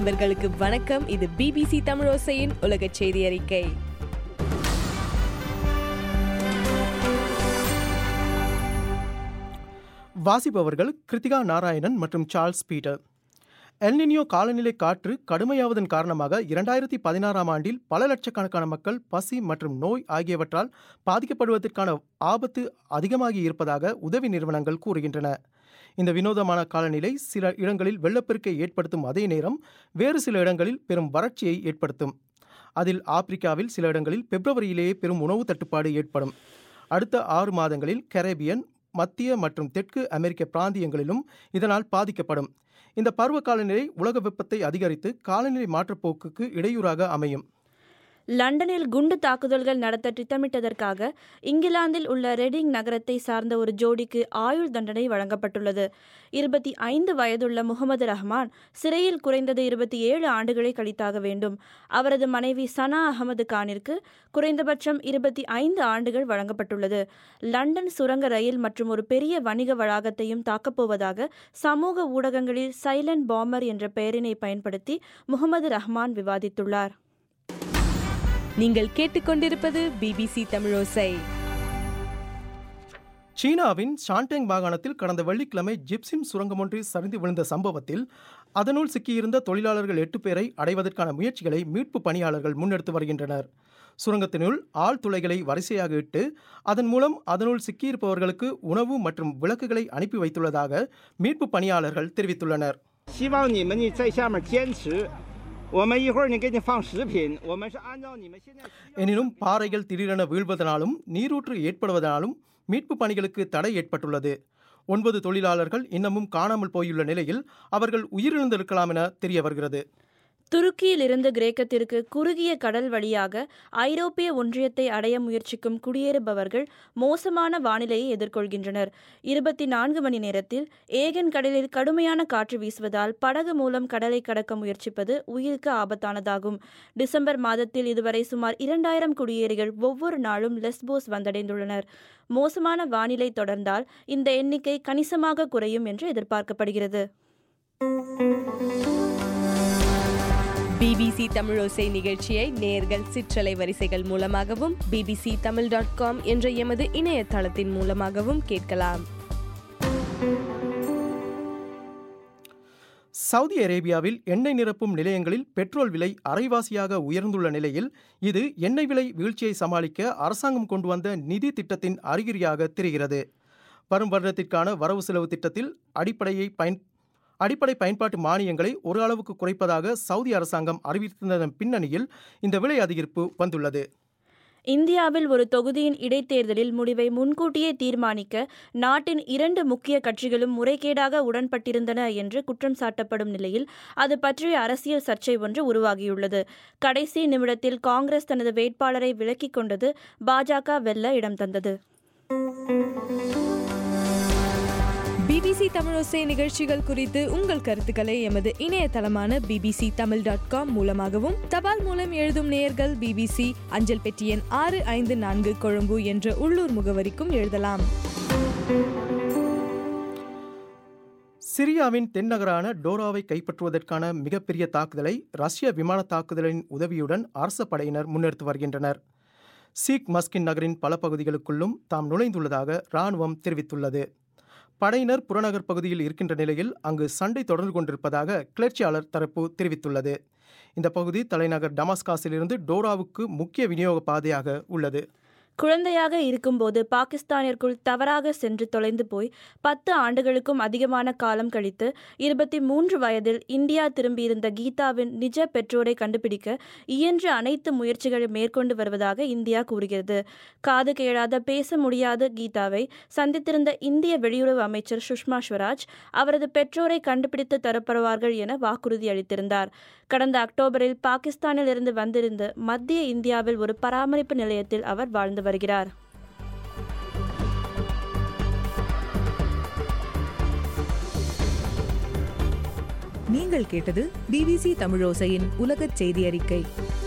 நண்பர்களுக்கு வணக்கம். இது பிபிசி தமிழோசையின் உலக செய்தி அறிக்கை. வாசிப்பவர்கள் கிருத்திகா நாராயணன் மற்றும் சார்ல்ஸ் பீட்டர். எல்னினியோ காலநிலை காற்று கடுமையாவதன் காரணமாக 2016ஆம் ஆண்டில் பல லட்சக்கணக்கான மக்கள் பசி மற்றும் நோய் ஆகியவற்றால் பாதிக்கப்படுவதற்கான ஆபத்து அதிகமாகி இருப்பதாக உதவி நிறுவனங்கள் கூறுகின்றன. இந்த வினோதமான காலநிலை சில இடங்களில் வெள்ளப்பெருக்கை ஏற்படுத்தும் அதே நேரம் வேறு சில இடங்களில் பெரும் வறட்சியை ஏற்படுத்தும். அதில் ஆப்பிரிக்காவில் சில இடங்களில் பிப்ரவரியிலேயே பெரும் உணவு தட்டுப்பாடு ஏற்படும். அடுத்த 6 மாதங்களில் கரேபியன், மத்திய மற்றும் தெற்கு அமெரிக்க பிராந்தியங்களிலும் இதனால் பாதிக்கப்படும். இந்த பருவ காலநிலை உலக வெப்பத்தை அதிகரித்து காலநிலை மாற்றப்போக்குக்கு இடையூறாக அமையும். லண்டனில் குண்டு தாக்குதல்கள் நடத்த திட்டமிட்டதற்காக இங்கிலாந்தில் உள்ள ரெடிங் நகரத்தை சார்ந்த ஒரு ஜோடிக்கு ஆயுள் தண்டனை வழங்கப்பட்டுள்ளது. 25 வயதுள்ள முகமது ரஹ்மான் சிறையில் குறைந்தது 27 ஆண்டுகளை கழித்தாக வேண்டும். அவரது மனைவி சனா அகமது கானிற்கு குறைந்தபட்சம் 25 ஆண்டுகள் வழங்கப்பட்டுள்ளது. லண்டன் சுரங்க ரயில் மற்றும் ஒரு பெரிய வணிக வளாகத்தையும் தாக்கப்போவதாக சமூக ஊடகங்களில் சைலண்ட் பாம்பர் என்ற பெயரினை பயன்படுத்தி முகமது ரஹ்மான் விவாதித்துள்ளார். நீங்கள் கேட்டுக்கொண்டிருப்பது பிபிசி தமிழோசை. சீனாவின் ஷான்டேங் மாகாணத்தில் கடந்த வெள்ளிக்கிழமை ஜிப்சிம் சுரங்கம் ஒன்றில் சரிந்து விழுந்த சம்பவத்தில் அதனுள் சிக்கியிருந்த தொழிலாளர்கள் 8 பேரை அடைவதற்கான முயற்சிகளை மீட்பு பணியாளர்கள் முன்னெடுத்து வருகின்றனர். சுரங்கத்தினுள் ஆழ்துளைகளை வரிசையாக இட்டு அதன் மூலம் அதனுள் சிக்கியிருப்பவர்களுக்கு உணவு மற்றும் விளக்குகளை அனுப்பி வைத்துள்ளதாக மீட்பு பணியாளர்கள் தெரிவித்துள்ளனர். எனினும் பாறைகள் திடீரென வீழ்வதனாலும் நீரூற்று ஏற்படுவதனாலும் மீட்பு பணிகளுக்கு தடை ஏற்பட்டுள்ளது. 9 தொழிலாளர்கள் இன்னமும் காணாமல் போயுள்ள நிலையில் அவர்கள் உயிரிழந்திருக்கலாம் என தெரிய வருகிறது. துருக்கியிலிருந்து கிரேக்கத்திற்கு குறுகிய கடல் வழியாக ஐரோப்பிய ஒன்றியத்தை அடைய முயற்சிக்கும் குடியேறுபவர்கள் மோசமான வானிலையை எதிர்கொள்கின்றனர். 24 மணி நேரத்தில் ஏகன் கடலில் கடுமையான காற்று வீசுவதால் படகு மூலம் கடலை கடக்க முயற்சிப்பது உயிருக்கு ஆபத்தானதாகும். டிசம்பர் மாதத்தில் இதுவரை சுமார் 2000 குடியேறிகள் ஒவ்வொரு நாளும் லெஸ்போஸ் வந்தடைந்துள்ளனர். மோசமான வானிலை தொடர்ந்தால் இந்த எண்ணிக்கை கணிசமாக குறையும் என்று எதிர்பார்க்கப்படுகிறது. பிபிசி தமிழோசை நிகழ்ச்சியை நேயர்கள் சிற்றலை வரிசைகள் மூலமாகவும் bbctamil.com என்ற எமது இணையதளத்தின் மூலமாகவும் கேட்கலாம். சவுதி அரேபியாவில் எண்ணெய் நிரப்பும் நிலையங்களில் பெட்ரோல் விலை அரைவாசியாக உயர்ந்துள்ள நிலையில் இது எண்ணெய் விலை வீழ்ச்சியை சமாளிக்க அரசாங்கம் கொண்டு வந்த நிதி திட்டத்தின் அறிகுறியாக தெரிகிறது. வரும் வருடத்திற்கான வரவு செலவு திட்டத்தில் அடிப்படை பயன்பாட்டு மானியங்களை ஒரு அளவுக்கு குறைப்பதாக சவுதி அரசாங்கம் அறிவித்திருந்ததன் பின்னணியில் இந்த விலை அதிகரிப்பு வந்துள்ளது. இந்தியாவில் ஒரு தொகுதியின் இடைத்தேர்தலில் முடிவை முன்கூட்டியே தீர்மானிக்க நாட்டின் 2 முக்கிய கட்சிகளும் முறைகேடாக உடன்பட்டிருந்தன என்று குற்றம் சாட்டப்படும் நிலையில் அது பற்றிய அரசியல் சர்ச்சை ஒன்று உருவாகியுள்ளது. கடைசி நிமிடத்தில் காங்கிரஸ் தனது வேட்பாளரை விலக்கிக் கொண்டது பாஜக வெல்ல இடம் தந்தது. பிபிசி தமிழோசை நிகழ்ச்சிகள் குறித்து உங்கள் கருத்துக்களை எமது இணையதளமான bbctamil.com மூலமாகவும் தபால் மூலம் எழுதும் நேயர்கள் பிபிசி அஞ்சல் பெட்டி எண் 654 கொழும்பு என்ற உள்ளூர் முகவரிக்கும் எழுதலாம். சிரியாவின் தென்னகரான டோராவை கைப்பற்றுவதற்கான மிகப்பெரிய தாக்குதலை ரஷ்ய விமான தாக்குதலின் உதவியுடன் அரச படையினர் முன்னெடுத்து வருகின்றனர். சீக் மஸ்கின் நகரின் பல பகுதிகளுக்குள்ளும் தாம் நுழைந்துள்ளதாக இராணுவம் தெரிவித்துள்ளது. படையினர் புறநகர் பகுதியில் இருக்கின்ற நிலையில் அங்கு சண்டை தொடர்ந்து கொண்டிருப்பதாக கிளர்ச்சியாளர் தரப்பு தெரிவித்துள்ளது. இந்த பகுதி தலைநகர் டமாஸ்காஸிலிருந்து டோராவுக்கு முக்கிய விநியோக பாதையாக உள்ளது. குழந்தையாக இருக்கும்போது பாகிஸ்தானிற்குள் தவறாக சென்று தொலைந்து போய் 10 ஆண்டுகளுக்கும் அதிகமான காலம் கழித்து 23 வயதில் இந்தியா திரும்பியிருந்த கீதாவின் நிஜ பெற்றோரை கண்டுபிடிக்க இயன்ற அனைத்து முயற்சிகளை மேற்கொண்டு வருவதாக இந்தியா கூறுகிறது. காது கேளாத பேச முடியாத கீதாவை சந்தித்திருந்த இந்திய வெளியுறவு அமைச்சர் சுஷ்மா ஸ்வராஜ் அவரது பெற்றோரை கண்டுபிடித்து தரப்படுவார்கள் என வாக்குறுதி அளித்திருந்தார். கடந்த அக்டோபரில் பாகிஸ்தானில் இருந்து வந்திருந்த மத்திய இந்தியாவில் ஒரு பராமரிப்பு நிலையத்தில் அவர் வாழ்ந்து வருகிறார். நீங்கள் கேட்டது பிபிசி தமிழோசையின் உலகச் செய்தி அறிக்கை.